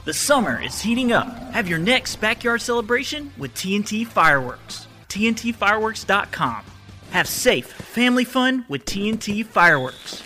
The summer is heating up. Have your next backyard celebration with TNT Fireworks. TNTfireworks.com. Have safe family fun with TNT Fireworks.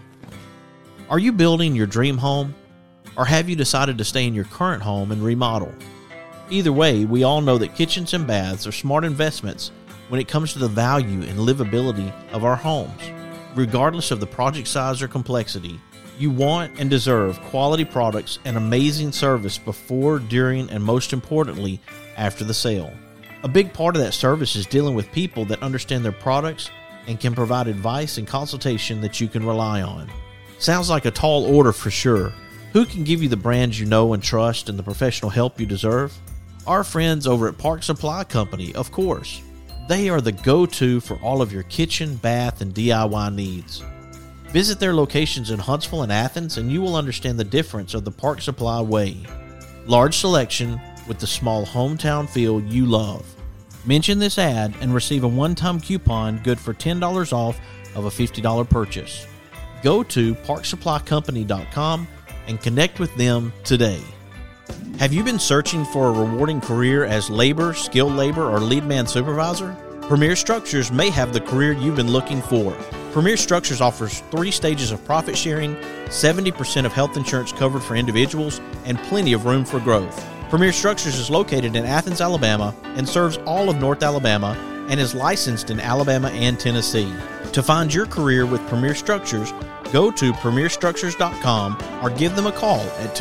Are you building your dream home? Or have you decided to stay in your current home and remodel? Either way, we all know that kitchens and baths are smart investments when it comes to the value and livability of our homes. Regardless of the project size or complexity, you want and deserve quality products and amazing service before, during, and most importantly, after the sale. A big part of that service is dealing with people that understand their products and can provide advice and consultation that you can rely on. Sounds like a tall order for sure. Who can give you the brands you know and trust and the professional help you deserve? Our friends over at Park Supply Company, of course. They are the go-to for all of your kitchen, bath, and DIY needs. Visit their locations in Huntsville and Athens, and you will understand the difference of the Park Supply way. Large selection with the small hometown feel you love. Mention this ad and receive a one-time coupon good for $10 off of a $50 purchase. Go to parksupplycompany.com and connect with them today. Have you been searching for a rewarding career as labor, skilled labor, or lead man supervisor? Premier Structures may have the career you've been looking for. Premier Structures offers 3 stages of profit sharing, 70% of health insurance covered for individuals, and plenty of room for growth. Premier Structures is located in Athens, Alabama, and serves all of North Alabama, and is licensed in Alabama and Tennessee. To find your career with Premier Structures, go to premierstructures.com or give them a call at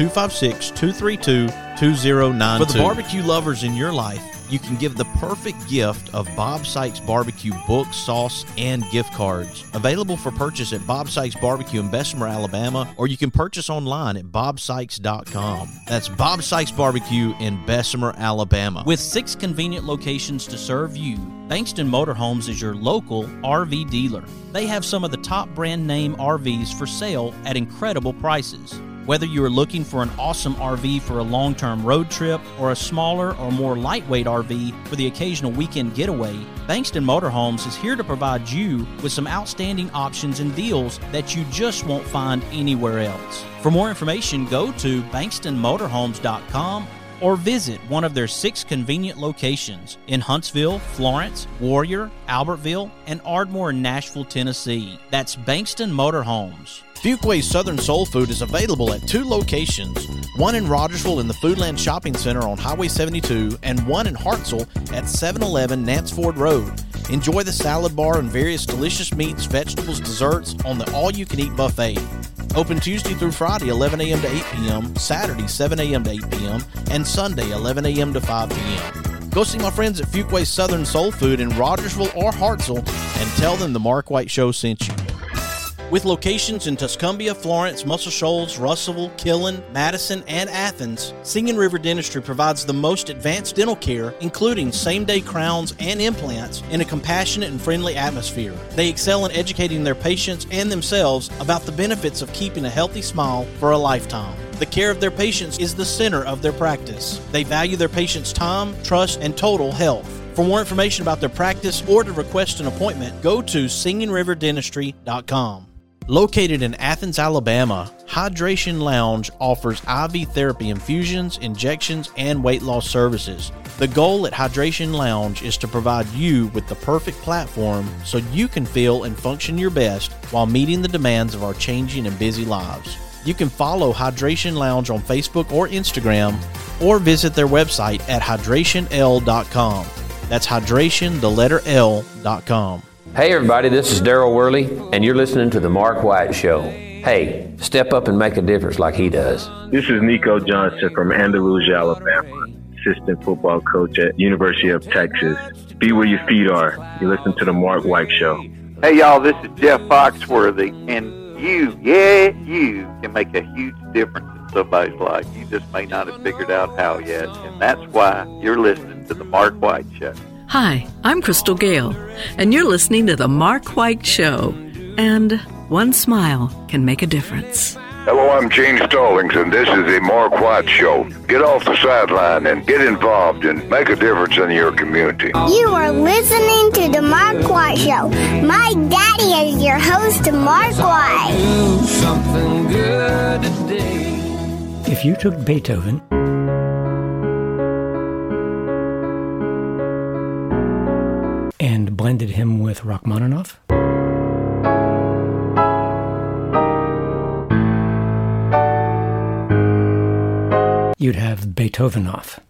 256-232-2092. For the barbecue lovers in your life, you can give the perfect gift of Bob Sykes Barbecue book, sauce, and gift cards. Available for purchase at Bob Sykes Barbecue in Bessemer, Alabama, or you can purchase online at bobsykes.com. That's Bob Sykes Barbecue in Bessemer, Alabama. With 6 convenient locations to serve you, Bankston Motorhomes is your local RV dealer. They have some of the top brand name RVs for sale at incredible prices. Whether you are looking for an awesome RV for a long-term road trip or a smaller or more lightweight RV for the occasional weekend getaway, Bankston Motorhomes is here to provide you with some outstanding options and deals that you just won't find anywhere else. For more information, go to bankstonmotorhomes.com or visit one of their 6 convenient locations in Huntsville, Florence, Warrior, Albertville, and Ardmore in Nashville, Tennessee. That's Bankston Motorhomes. Fuquay's Southern Soul Food is available at 2 locations, one in Rogersville in the Foodland Shopping Center on Highway 72 and one in Hartselle at 711 Nance Ford Road. Enjoy the salad bar and various delicious meats, vegetables, desserts on the all-you-can-eat buffet. Open Tuesday through Friday, 11 a.m. to 8 p.m., Saturday, 7 a.m. to 8 p.m., and Sunday, 11 a.m. to 5 p.m. Go see my friends at Fuquay's Southern Soul Food in Rogersville or Hartselle and tell them the Mark White Show sent you. With locations in Tuscumbia, Florence, Muscle Shoals, Russellville, Killen, Madison, and Athens, Singing River Dentistry provides the most advanced dental care, including same-day crowns and implants, in a compassionate and friendly atmosphere. They excel in educating their patients and themselves about the benefits of keeping a healthy smile for a lifetime. The care of their patients is the center of their practice. They value their patients' time, trust, and total health. For more information about their practice or to request an appointment, go to singingriverdentistry.com. Located in Athens, Alabama, Hydration Lounge offers IV therapy infusions, injections, and weight loss services. The goal at Hydration Lounge is to provide you with the perfect platform so you can feel and function your best while meeting the demands of our changing and busy lives. You can follow Hydration Lounge on Facebook or Instagram, or visit their website at hydrationl.com. That's hydration, the letter L.com. Hey everybody, this is Daryl Worley, and you're listening to The Mark White Show. Hey, step up and make a difference like he does. This is Nico Johnson from Andalusia, Alabama, assistant football coach at University of Texas. Be where your feet are. You listen to The Mark White Show. Hey y'all, this is Jeff Foxworthy, and you can make a huge difference in somebody's life. You just may not have figured out how yet, and that's why you're listening to The Mark White Show. Hi, I'm Crystal Gale, and you're listening to The Mark White Show. And one smile can make a difference. Hello, I'm Gene Stallings, and this is The Mark White Show. Get off the sideline and get involved and make a difference in your community. You are listening to The Mark White Show. My daddy is your host, Mark White. Do something good today. If you took Beethoven and blended him with Rachmaninoff, you'd have Beethovenoff.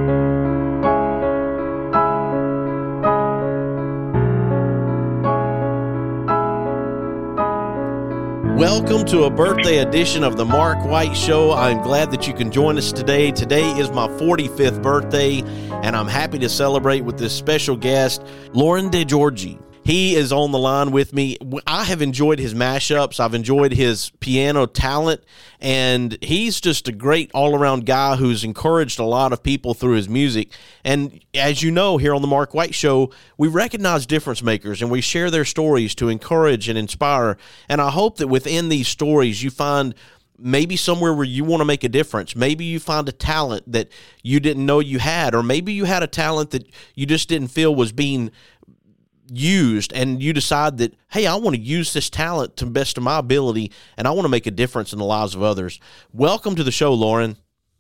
Welcome to a birthday edition of the Mark White Show. I'm glad that you can join us today. Today is my 45th birthday, and I'm happy to celebrate with this special guest, Loren DeGiorgi. He is on the line with me. I have enjoyed his mashups. I've enjoyed his piano talent, and he's just a great all-around guy who's encouraged a lot of people through his music. And as you know, here on the Mark White Show, we recognize difference makers, and we share their stories to encourage and inspire. And I hope that within these stories, you find maybe somewhere where you want to make a difference. Maybe you find a talent that you didn't know you had, or maybe you had a talent that you just didn't feel was being used, and you decide that, hey, I want to use this talent to the best of my ability, and I want to make a difference in the lives of others. Welcome to the show, Loren.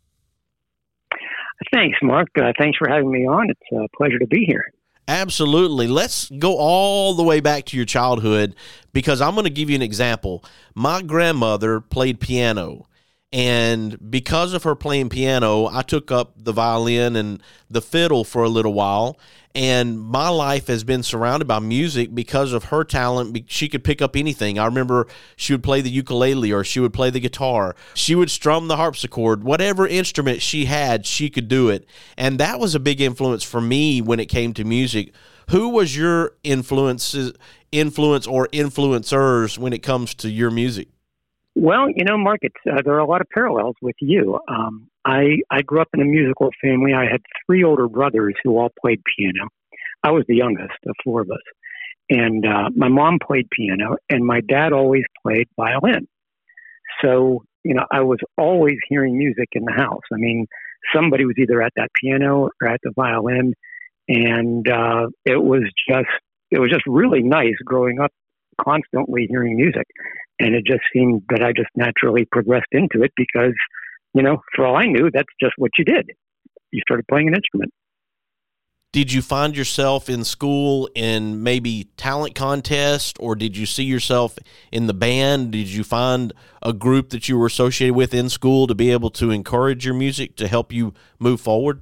Thanks, Mark. Thanks for having me on. It's a pleasure to be here. Absolutely. Let's go all the way back to your childhood, because I'm going to give you an example. My grandmother played piano, and because of her playing piano, I took up the violin and the fiddle for a little while. And my life has been surrounded by music because of her talent. She could pick up anything. I remember she would play the ukulele, or she would play the guitar. She would strum the harpsichord. Whatever instrument she had, she could do it. And that was a big influence for me when it came to music. Who was your influence or influencers when it comes to your music? Well, Mark, there are a lot of parallels with you. I grew up in a musical family. I had 3 older brothers who all played piano. I was the youngest of 4 of us. And my mom played piano, and my dad always played violin. So, I was always hearing music in the house. I mean, somebody was either at that piano or at the violin. And it was just really nice growing up constantly hearing music. And it just seemed that I just naturally progressed into it because, for all I knew, that's just what you did. You started playing an instrument. Did you find yourself in school in maybe talent contest, or did you see yourself in the band? Did you find a group that you were associated with in school to be able to encourage your music to help you move forward?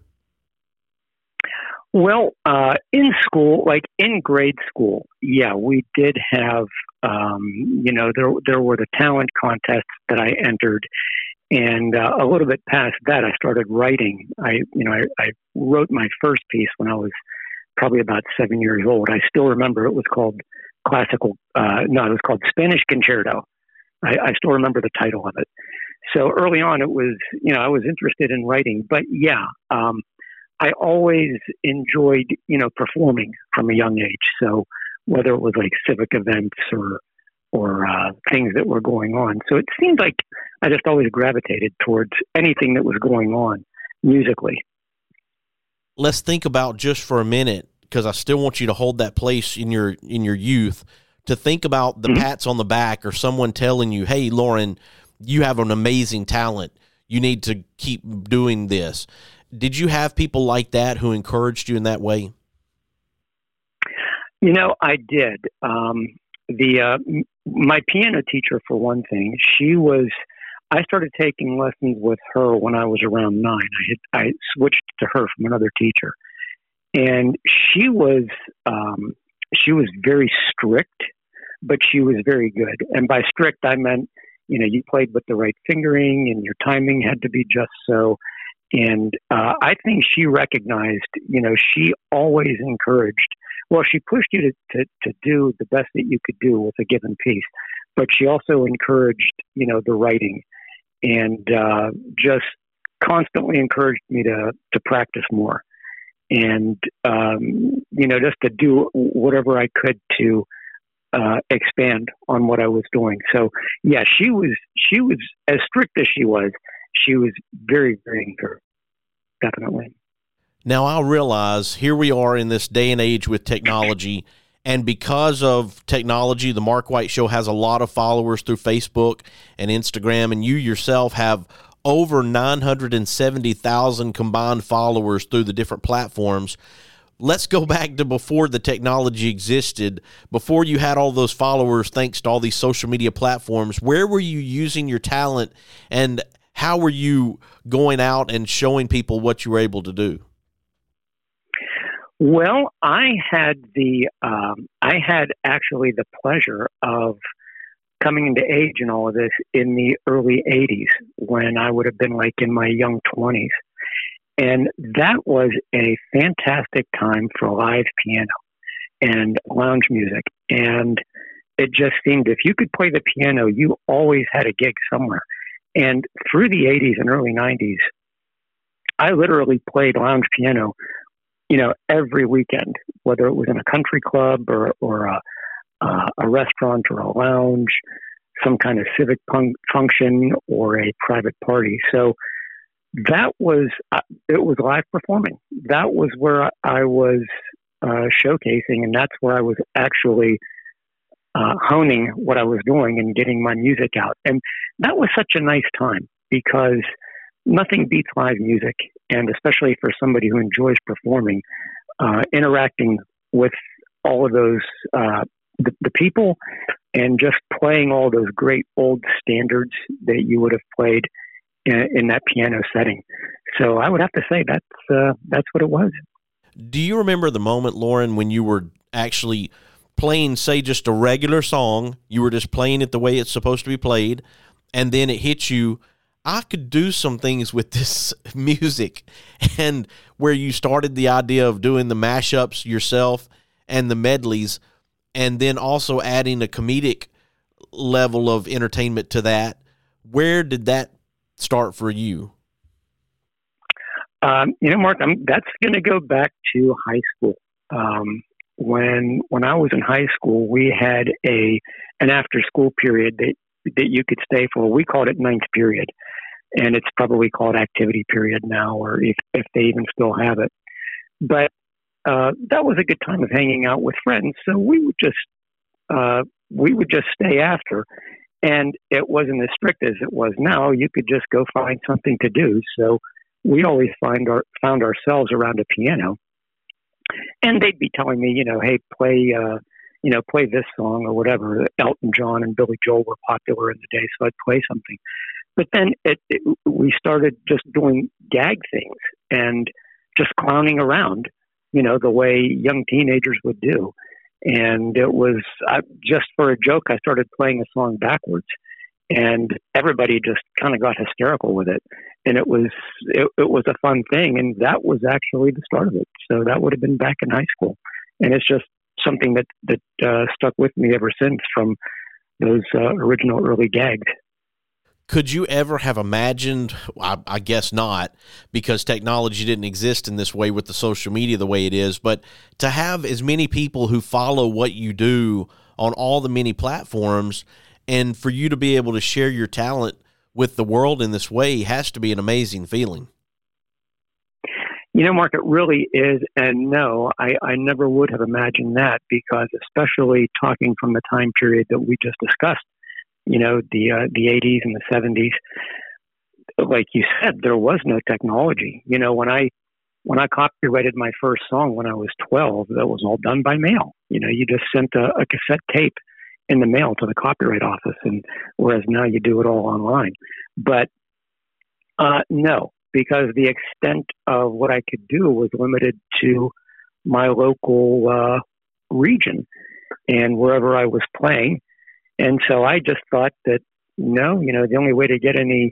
Well, in school, like in grade school, yeah, we did have, there were the talent contests that I entered. And a little bit past that, I started writing. I wrote my first piece when I was probably about 7 years old. I still remember it was called it was called Spanish Concerto. I still remember the title of it. So early on, it was, I was interested in writing. But yeah, I always enjoyed, performing from a young age. So whether it was like civic events or things that were going on. So it seemed like I just always gravitated towards anything that was going on musically. Let's think about just for a minute, because I still want you to hold that place in your youth, to think about the pats on the back or someone telling you, hey, Loren, you have an amazing talent. You need to keep doing this. Did you have people like that who encouraged you in that way? I did. My piano teacher, for one thing, I started taking lessons with her when I was around 9. I switched to her from another teacher, and she was very strict, but she was very good. And by strict, I meant, you played with the right fingering and your timing had to be just so. And I think she recognized, she always encouraged. Well, she pushed you to do the best that you could do with a given piece, but she also encouraged, the writing, and just constantly encouraged me to practice more, and just to do whatever I could to expand on what I was doing. So yeah, she was as strict as she was very, very encouraging, definitely. Now, I realize here we are in this day and age with technology, and because of technology, the Mark White Show has a lot of followers through Facebook and Instagram, and you yourself have over 970,000 combined followers through the different platforms. Let's go back to before the technology existed, before you had all those followers thanks to all these social media platforms. Where were you using your talent, and how were you going out and showing people what you were able to do? Well, I had actually the pleasure of coming into age in all of this in the early 80s, when I would have been like in my young 20s. And that was a fantastic time for live piano and lounge music. And it just seemed if you could play the piano, you always had a gig somewhere. And through the 80s and early 90s, I literally played lounge piano, every weekend, whether it was in a country club or a restaurant or a lounge, some kind of civic function or a private party. So that was, it was live performing. That was where I was showcasing, and that's where I was actually honing what I was doing and getting my music out. And that was such a nice time, because nothing beats live music, and especially for somebody who enjoys performing, interacting with all of those, the people, and just playing all those great old standards that you would have played in that piano setting. So I would have to say that's what it was. Do you remember the moment, Loren, when you were actually playing, say, just a regular song, you were just playing it the way it's supposed to be played, and then it hit you, I could do some things with this music, and where you started the idea of doing the mashups yourself and the medleys, and then also adding a comedic level of entertainment to that? Where did that start for you? Mark, that's going to go back to high school. When I was in high school, we had an after school period that you could stay for. We called it ninth period, and it's probably called activity period now, or if they even still have it. But that was a good time of hanging out with friends. So we would just stay after, and it wasn't as strict as it was now. You could just go find something to do. So we always found ourselves around a piano, and they'd be telling me, hey, play this song or whatever. Elton John and Billy Joel were popular in the day, so I'd play something. But then we started just doing gag things and just clowning around, the way young teenagers would do. And it was just for a joke, I started playing a song backwards, and everybody just kind of got hysterical with it. And it was a fun thing. And that was actually the start of it. So that would have been back in high school. And it's just something that stuck with me ever since, from those original early gags. Could you ever have imagined, I guess not, because technology didn't exist in this way with the social media the way it is, but to have as many people who follow what you do on all the many platforms, and for you to be able to share your talent with the world in this way has to be an amazing feeling. Mark, it really is. And no, I never would have imagined that, because especially talking from the time period that we just discussed, the 80s and the 70s, like you said, there was no technology. When I copyrighted my first song when I was 12, that was all done by mail. You just sent a cassette tape in the mail to the copyright office, and whereas now you do it all online. But no, because the extent of what I could do was limited to my local region and wherever I was playing. And so I just thought that the only way to get any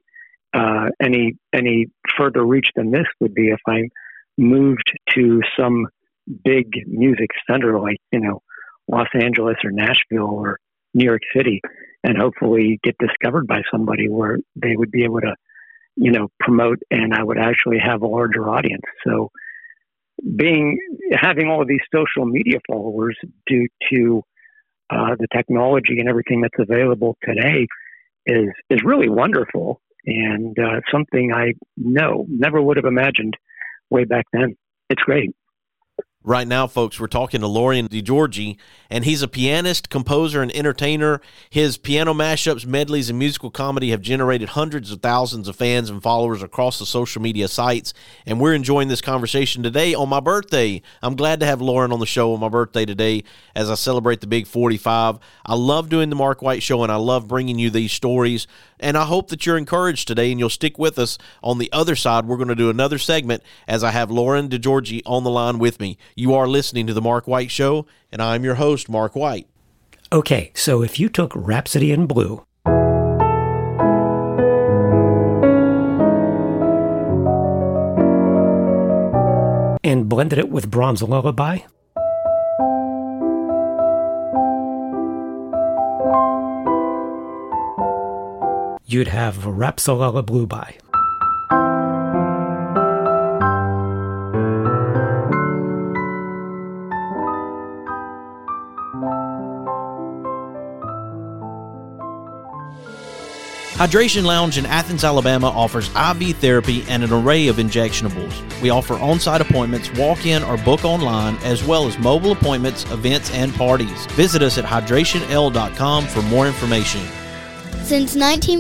further reach than this would be if I moved to some big music center like, Los Angeles or Nashville or New York City, and hopefully get discovered by somebody where they would be able to, promote, and I would actually have a larger audience. So having all of these social media followers due to the technology and everything that's available today is really wonderful, and something I never would have imagined way back then. It's great. Right now, folks, we're talking to Lorian DeGiorgi, and he's a pianist, composer, and entertainer. His piano mashups, medleys, and musical comedy have generated hundreds of thousands of fans and followers across the social media sites, and we're enjoying this conversation today on my birthday. I'm glad to have Lauren on the show on my birthday today as I celebrate the big 45. I love doing the Mark White Show, and I love bringing you these stories, and I hope that you're encouraged today, and you'll stick with us. On the other side, we're going to do another segment as I have Lauren DeGiorgi on the line with me. You are listening to The Mark White Show, and I'm your host, Mark White. Okay, so if you took Rhapsody in Blue and blended it with Brahms' Lullaby, you'd have Rhapsody-Lullaby. Hydration Lounge in Athens, Alabama offers IV therapy and an array of injectables. We offer on-site appointments, walk-in or book online, as well as mobile appointments, events, and parties. Visit us at hydrationl.com for more information. Since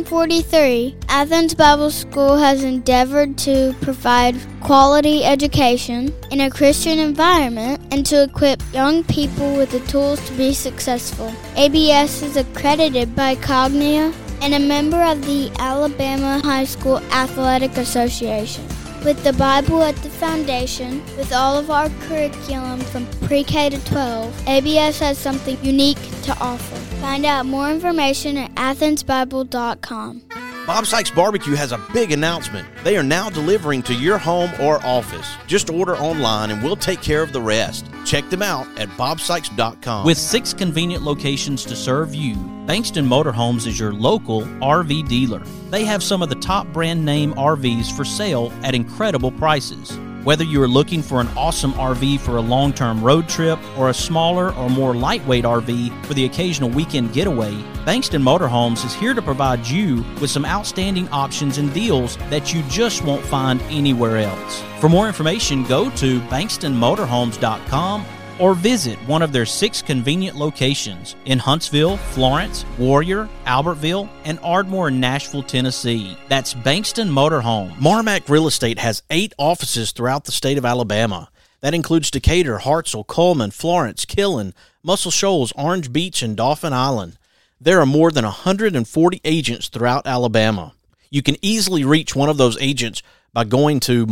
1943, Athens Bible School has endeavored to provide quality education in a Christian environment and to equip young people with the tools to be successful. ABS is accredited by Cognia and a member of the Alabama High School Athletic Association. With the Bible at the foundation, with all of our curriculum from pre-K to 12, ABS has something unique to offer. Find out more information at athensbible.com. Bob Sykes Barbecue has a big announcement. They are now delivering to your home or office. Just order online and we'll take care of the rest. Check them out at bobsykes.com. With 6 convenient locations to serve you, Bankston Motorhomes is your local RV dealer. They have some of the top brand name RVs for sale at incredible prices. Whether you are looking for an awesome RV for a long-term road trip or a smaller or more lightweight RV for the occasional weekend getaway, Bankston Motorhomes is here to provide you with some outstanding options and deals that you just won't find anywhere else. For more information, go to bankstonmotorhomes.com or visit one of their 6 convenient locations in Huntsville, Florence, Warrior, Albertville, and Ardmore in Nashville, Tennessee. That's Bankston Motorhome. Marmac Real Estate has 8 offices throughout the state of Alabama. That includes Decatur, Hartselle, Coleman, Florence, Killen, Muscle Shoals, Orange Beach, and Dauphin Island. There are more than 140 agents throughout Alabama. You can easily reach one of those agents by going to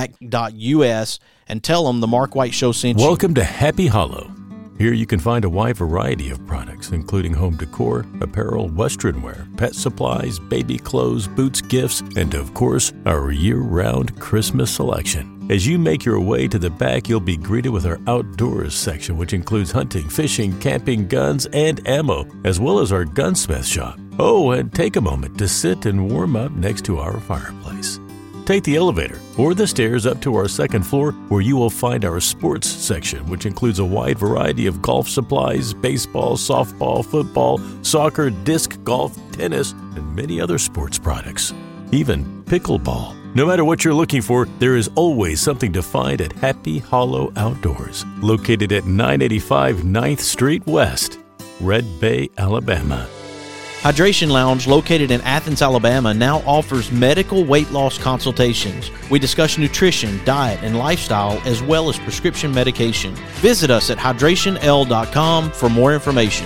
marmac.us and tell them the Mark White Show sent you. Welcome to Happy Hollow. Here you can find a wide variety of products, including home decor, apparel, western wear, pet supplies, baby clothes, boots, gifts, and of course, our year-round Christmas selection. As you make your way to the back, you'll be greeted with our outdoors section, which includes hunting, fishing, camping, guns, and ammo, as well as our gunsmith shop. Oh, and take a moment to sit and warm up next to our fireplace. Take the elevator or the stairs up to our second floor where you will find our sports section, which includes a wide variety of golf supplies, baseball, softball, football, soccer, disc golf, tennis, and many other sports products. Even pickleball. No matter what you're looking for, there is always something to find at Happy Hollow Outdoors, located at 985 9th Street West, Red Bay, Alabama. Hydration Lounge, located in Athens, Alabama, now offers medical weight loss consultations. We discuss nutrition, diet, and lifestyle, as well as prescription medication. Visit us at hydrationl.com for more information.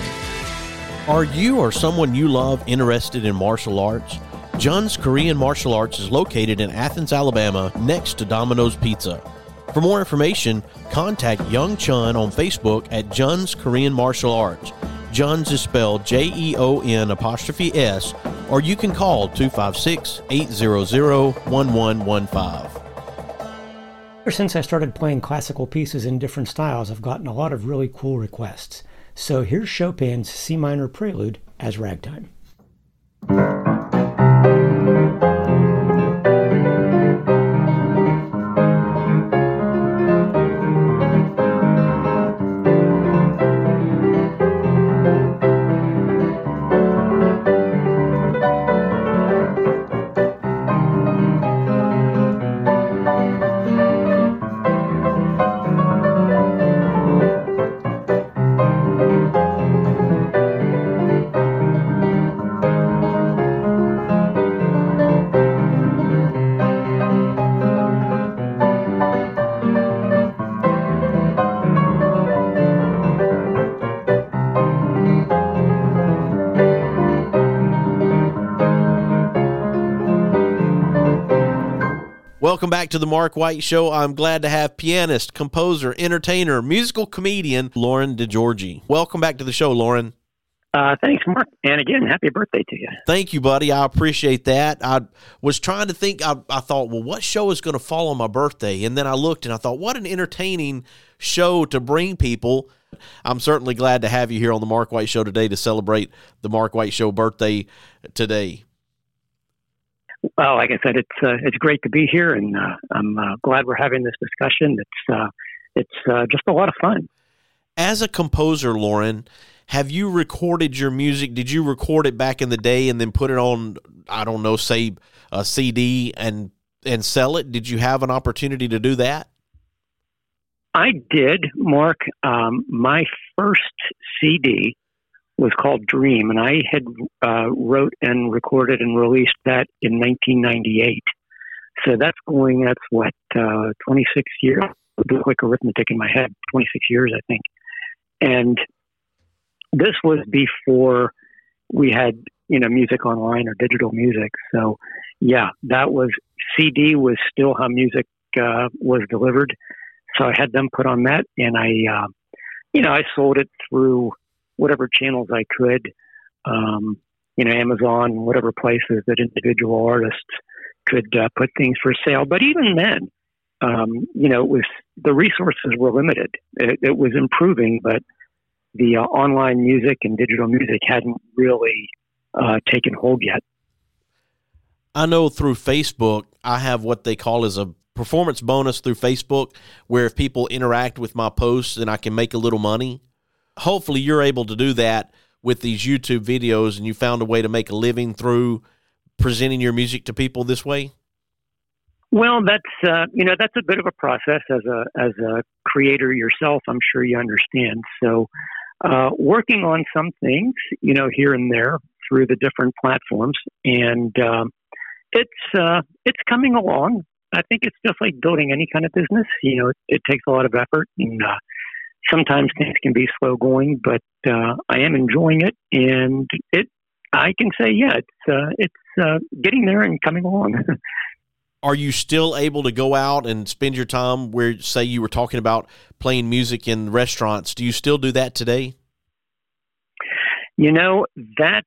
Are you or someone you love interested in martial arts? Jun's Korean Martial Arts is located in Athens, Alabama, next to Domino's Pizza. For more information, contact Young Chun on Facebook at Jun's Korean Martial Arts. Jun's is spelled JEON''S, or you can call 256-800-1115. Ever since I started playing classical pieces in different styles, I've gotten a lot of really cool requests. So here's Chopin's C minor prelude as ragtime. Welcome back to the Mark White Show. I'm glad to have pianist, composer, entertainer, musical comedian, Loren DeGiorgi. Welcome back to the show, Loren. Thanks, Mark. And again, happy birthday to you. Thank you, buddy. I appreciate that. I was trying to think, I thought, well, what show is going to fall on my birthday? And then I looked and I thought, what an entertaining show to bring people. I'm certainly glad to have you here on the Mark White Show today to celebrate the Mark White Show birthday today. Well, like I said, it's great to be here, and I'm glad we're having this discussion. It's just a lot of fun. As a composer, Loren, have you recorded your music? Did you record it back in the day and then put it on, I don't know, say a CD and sell it? Did you have an opportunity to do that? I did, Mark. My first CD was called Dream, and I had wrote and recorded and released that in 1998. So that's 26 years. I'll do quick arithmetic in my head, 26 years, I think. And this was before we had, music online or digital music. So, yeah, that was, CD was still how music was delivered. So I had them put on that, and I sold it through whatever channels I could, Amazon, whatever places that individual artists could put things for sale. But even then, it was, the resources were limited. It was improving, but the online music and digital music hadn't really taken hold yet. I know through Facebook, I have what they call as a performance bonus through Facebook, where if people interact with my posts, then I can make a little money. Hopefully you're able to do that with these YouTube videos, and you found a way to make a living through presenting your music to people this way. Well, that's a bit of a process as a creator yourself. I'm sure you understand. So, working on some things, here and there through the different platforms, and it's coming along. I think it's just like building any kind of business. It takes a lot of effort, and sometimes things can be slow going, but I am enjoying it, and I can say, yeah, it's getting there and coming along. Are you still able to go out and spend your time where, say, you were talking about playing music in restaurants? Do you still do that today? That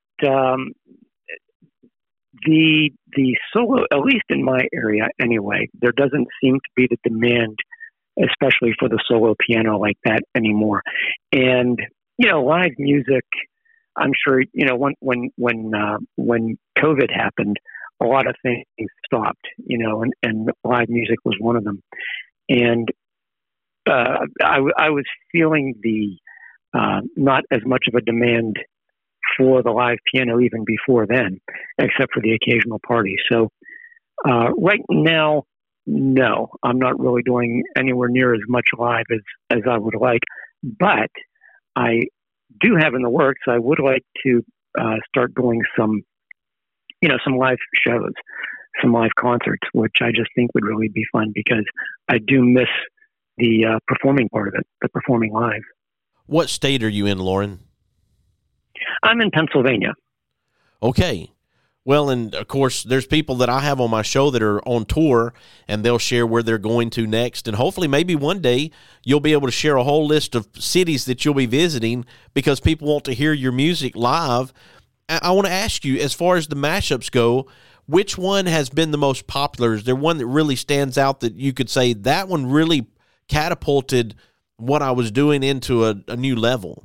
the solo, at least in my area anyway, there doesn't seem to be the demand, especially for the solo piano like that anymore. And, live music, I'm sure, when COVID happened, a lot of things stopped, and live music was one of them. And I was feeling the not as much of a demand for the live piano even before then, except for the occasional party. So right now, no, I'm not really doing anywhere near as much live as I would like, but I do have in the works. I would like to start doing some live shows, some live concerts, which I just think would really be fun because I do miss the performing part of it, the performing live. What state are you in, Loren? I'm in Pennsylvania. Okay. Well, and of course, there's people that I have on my show that are on tour, and they'll share where they're going to next. And hopefully, maybe one day, you'll be able to share a whole list of cities that you'll be visiting because people want to hear your music live. I want to ask you, as far as the mashups go, which one has been the most popular? Is there one that really stands out that you could say that one really catapulted what I was doing into a new level?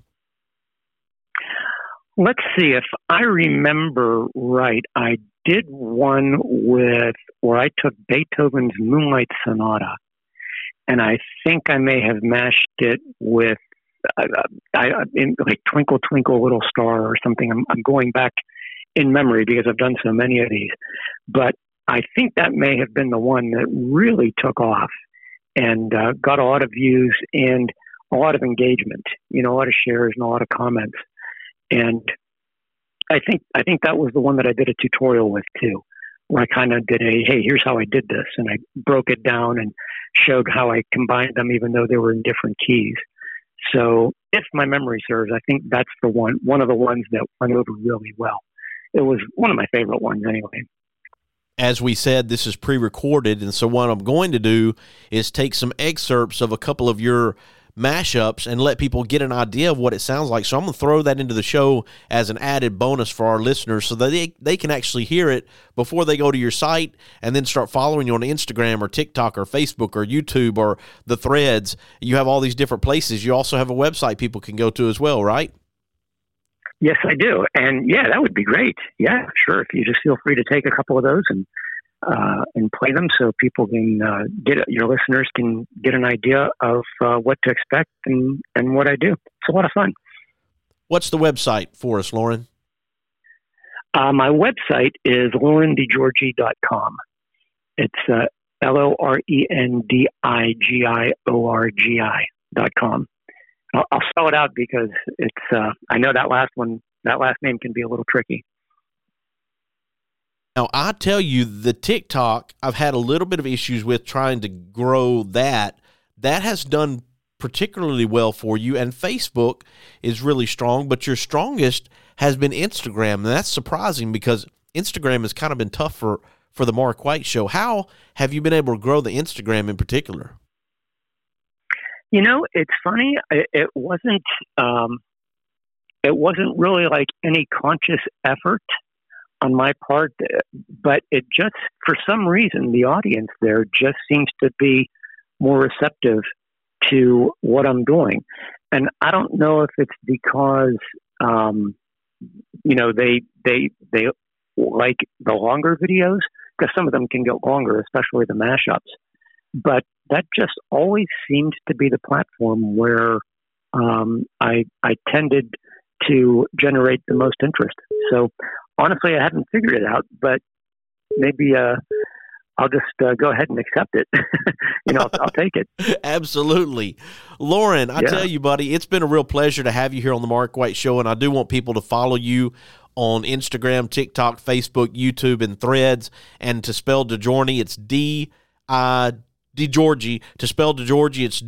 Let's see. If I remember right, I did one where I took Beethoven's Moonlight Sonata, and I think I may have mashed it with like Twinkle Twinkle Little Star or something. I'm going back in memory because I've done so many of these, but I think that may have been the one that really took off and got a lot of views and a lot of engagement, a lot of shares and a lot of comments. And I think that was the one that I did a tutorial with too, where I kind of did hey, here's how I did this. And I broke it down and showed how I combined them, even though they were in different keys. So if my memory serves, I think that's the one of the ones that went over really well. It was one of my favorite ones anyway. as we said, this is pre-recorded, and so what I'm going to do is take some excerpts of a couple of your mashups and let people get an idea of what it sounds like. So I'm going to throw that into the show as an added bonus for our listeners so that they can actually hear it before they go to your site and then start following you on Instagram or TikTok or Facebook or YouTube or the Threads. You have all these different places. You also have a website people can go to as well, right? Yes, I do. And yeah, that would be great. Yeah, sure. If you just feel free to take a couple of those and play them so people can your listeners can get an idea of what to expect and what I do. It's a lot of fun. What's the website for us, Lauren? My website is laurendigiorgi.com. It's LORENDIGIORGI.com. I'll spell it out because it's I know that last name can be a little tricky. Now, I tell you, the TikTok, I've had a little bit of issues with trying to grow that. That has done particularly well for you, and Facebook is really strong, but your strongest has been Instagram, and that's surprising because Instagram has kind of been tough for the Mark White Show. How have you been able to grow the Instagram in particular? You know, it's funny. It wasn't really like any conscious effort on my part, but it just, for some reason, the audience there just seems to be more receptive to what I'm doing. And I don't know if it's because, they like the longer videos, because some of them can get longer, especially the mashups. But that just always seemed to be the platform where I tended to generate the most interest. So honestly, I haven't figured it out, but maybe I'll just go ahead and accept it. I'll take it. Absolutely. Lauren, I tell you, buddy, it's been a real pleasure to have you here on the Mark White Show, and I do want people to follow you on Instagram, TikTok, Facebook, YouTube, and Threads. And to spell DiGiorgi, it's DiGiorgi. To spell DiGiorgi, it's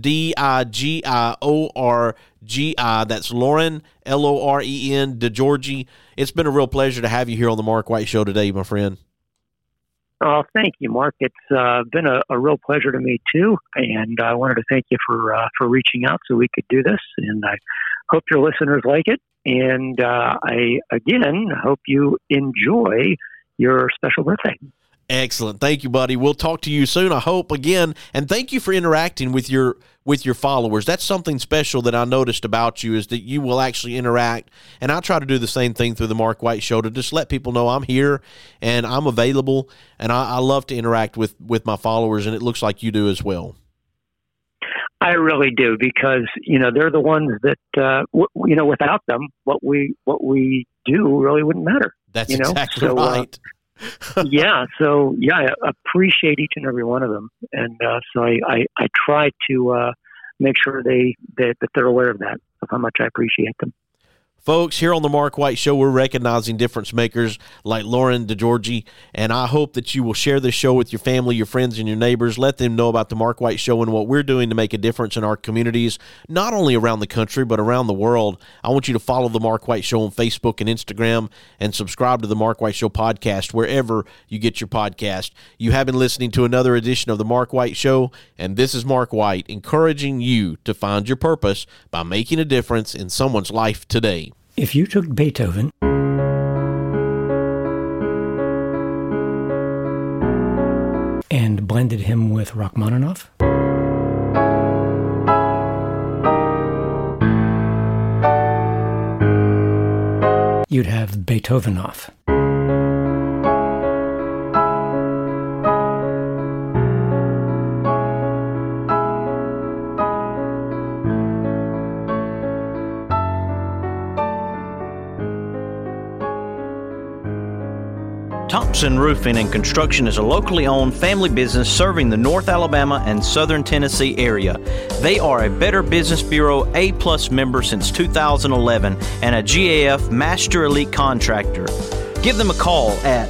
DiGiorgi. That's Lauren, Loren, DiGiorgi. It's been a real pleasure to have you here on the Mark White Show today, my friend. Oh, thank you, Mark. It's been a real pleasure to me, too. And I wanted to thank you for reaching out so we could do this. And I hope your listeners like it. And I, again, hope you enjoy your special birthday. Excellent. Thank you, buddy. We'll talk to you soon, I hope, again. And thank you for interacting with your followers. That's something special that I noticed about you, is that you will actually interact. And I try to do the same thing through the Mark White Show to just let people know I'm here and I'm available. And I love to interact with my followers, and it looks like you do as well. I really do, because, they're the ones that, without them, what we do really wouldn't matter. That's exactly right. I appreciate each and every one of them, and so I try to make sure that they're aware of that, of how much I appreciate them. Folks, here on the Mark White Show, we're recognizing difference makers like Lauren DiGiorgi, and I hope that you will share this show with your family, your friends, and your neighbors. Let them know about the Mark White Show and what we're doing to make a difference in our communities, not only around the country, but around the world. I want you to follow the Mark White Show on Facebook and Instagram, and subscribe to the Mark White Show podcast wherever you get your podcast. You have been listening to another edition of the Mark White Show, and this is Mark White, encouraging you to find your purpose by making a difference in someone's life today. If you took Beethoven and blended him with Rachmaninoff, you'd have Beethovenoff. Thompson Roofing and Construction is a locally owned family business serving the North Alabama and Southern Tennessee area. They are a Better Business Bureau A+ member since 2011 and a GAF Master Elite Contractor. Give them a call at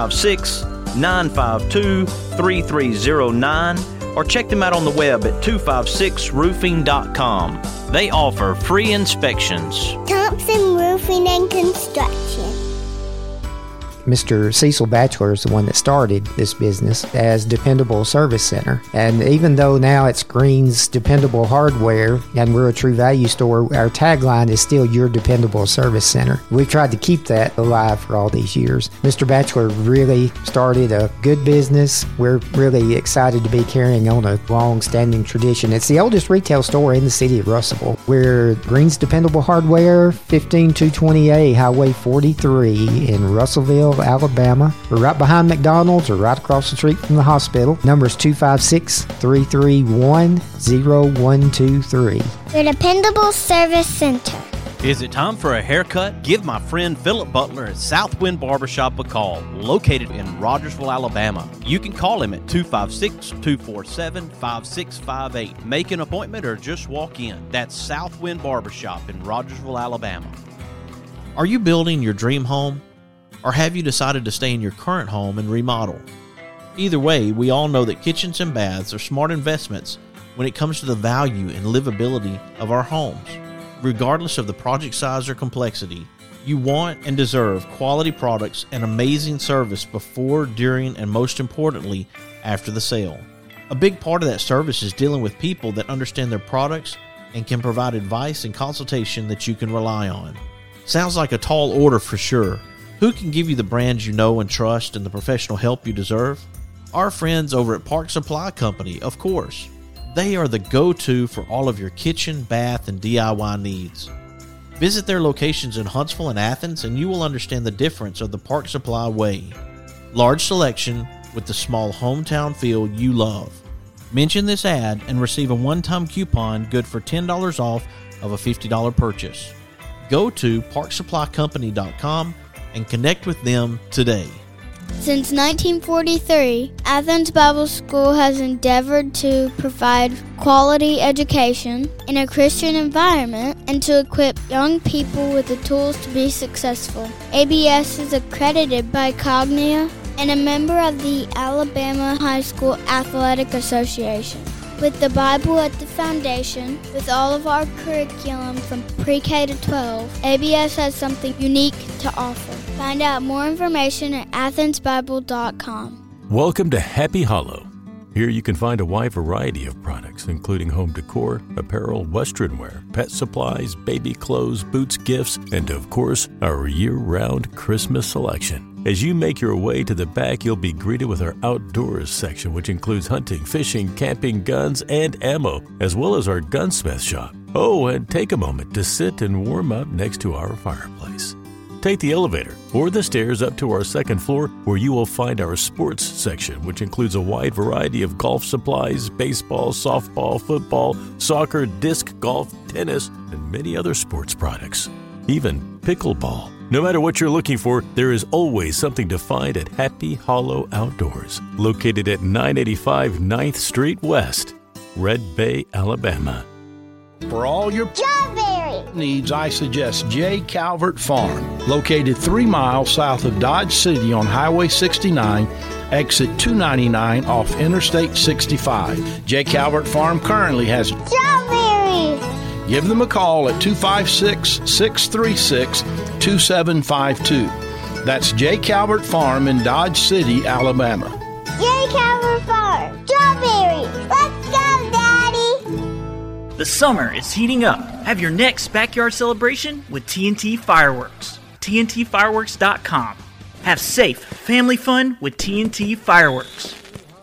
256-952-3309 or check them out on the web at 256roofing.com. They offer free inspections. Thompson Roofing and Construction. Mr. Cecil Batchelor is the one that started this business as Dependable Service Center. And even though now it's Green's Dependable Hardware and we're a True Value store, our tagline is still Your Dependable Service Center. We've tried to keep that alive for all these years. Mr. Batchelor really started a good business. We're really excited to be carrying on a long-standing tradition. It's the oldest retail store in the city of Russellville. We're Green's Dependable Hardware, 15220A Highway 43 in Russellville, Alabama. We're right behind McDonald's or right across the street from the hospital. Number is 256-331-0123. Your Dependable Service Center. Is it time for a haircut? Give my friend Philip Butler at Southwind Barbershop a call, located in Rogersville, Alabama. You can call him at 256-247-5658. Make an appointment or just walk in. That's Southwind Barbershop in Rogersville, Alabama. Are you building your dream home? Or have you decided to stay in your current home and remodel? Either way, we all know that kitchens and baths are smart investments when it comes to the value and livability of our homes. Regardless of the project size or complexity, you want and deserve quality products and amazing service before, during, and most importantly, after the sale. A big part of that service is dealing with people that understand their products and can provide advice and consultation that you can rely on. Sounds like a tall order for sure. Who can give you the brands you know and trust and the professional help you deserve? Our friends over at Park Supply Company, of course. They are the go-to for all of your kitchen, bath, and DIY needs. Visit their locations in Huntsville and Athens, and you will understand the difference of the Park Supply way. Large selection with the small hometown feel you love. Mention this ad and receive a one-time coupon good for $10 off of a $50 purchase. Go to parksupplycompany.com and connect with them today. Since 1943, Athens Bible School has endeavored to provide quality education in a Christian environment and to equip young people with the tools to be successful. ABS is accredited by Cognia and a member of the Alabama High School Athletic Association. With the Bible at the foundation, with all of our curriculum from pre-K to 12, ABS has something unique to offer. Find out more information at athensbible.com. Welcome to Happy Hollow. Here you can find a wide variety of products, including home decor, apparel, western wear, pet supplies, baby clothes, boots, gifts, and of course, our year-round Christmas selection. As you make your way to the back, you'll be greeted with our outdoors section, which includes hunting, fishing, camping, guns, and ammo, as well as our gunsmith shop. Oh, and take a moment to sit and warm up next to our fireplace. Take the elevator or the stairs up to our second floor, where you will find our sports section, which includes a wide variety of golf supplies, baseball, softball, football, soccer, disc golf, tennis, and many other sports products. Even pickleball. No matter what you're looking for, there is always something to find at Happy Hollow Outdoors, located at 985 9th Street West, Red Bay, Alabama. For all your strawberry needs, I suggest J. Calvert Farm, located 3 miles south of Dodge City on Highway 69, exit 299 off Interstate 65. J. Calvert Farm currently has strawberries. Give them a call at 256-636-2752. That's J. Calvert Farm in Dodge City, Alabama. J. Calvert Farm, strawberries. Let's go, Daddy. The summer is heating up. Have your next backyard celebration with TNT Fireworks. TNTfireworks.com. Have safe family fun with TNT Fireworks.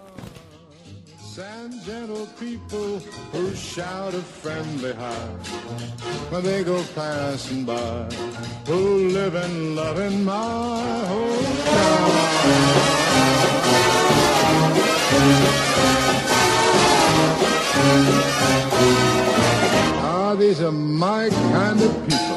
And gentle people who shout a friendly hi when they go passing by, who live and love in my hometown. These are my kind of people.